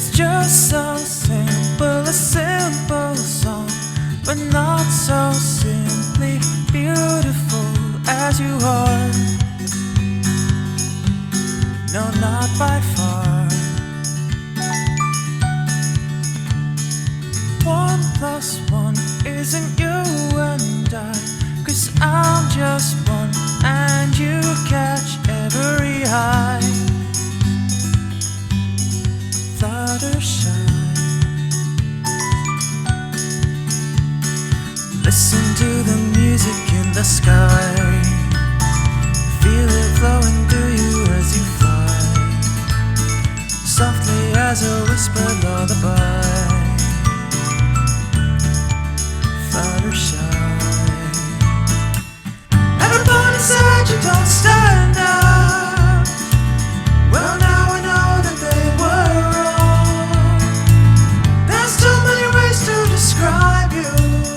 just so simple, a simple song, but not so simply beautiful as you are. No, not by far. 1+1 isn't you and I, 'cause I'm just one and you catch every high. Fluttershy. Listen to the music in the sky. Feel it flowing through you as you fly, softly as a whispered lullaby. Fluttershy. Everybody said you don't stand out. Well, now I know that they were wrong. There's too many ways to describe you,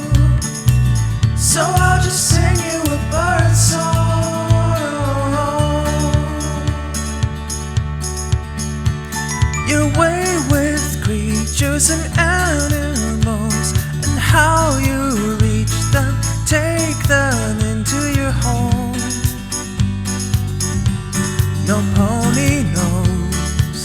so I'll just sing you a bird song. Your way with creatures and animals, and how you reach them, take them into your home. No pony knows.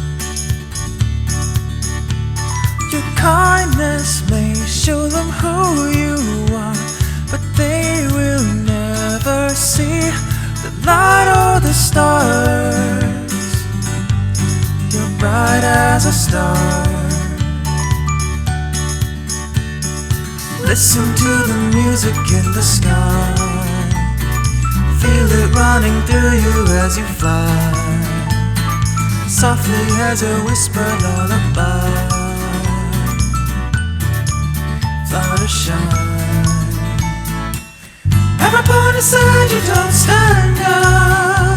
Your kindness may show them who you are, but they will never see the light or the stars. You're bright as a star. Listen to the music in the sky. Feel it running through you as you fly, softly as a whispered lullaby. Fluttershy. Everybody said you don't stand out.